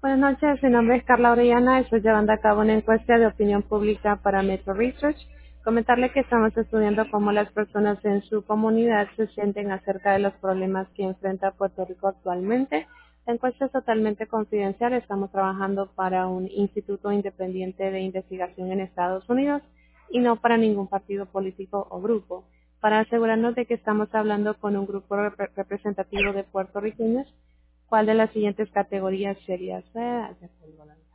Buenas noches, mi nombre es Carla Orellana, estoy llevando a cabo una encuesta de opinión pública para Metro Research. Comentarle que estamos estudiando cómo las personas en su comunidad se sienten acerca de los problemas que enfrenta Puerto Rico actualmente. La encuesta es totalmente confidencial, estamos trabajando para un instituto independiente de investigación en Estados Unidos y no para ningún partido político o grupo. Para asegurarnos de que estamos hablando con un grupo representativo de puertorriqueños, ¿cuál de las siguientes categorías sería?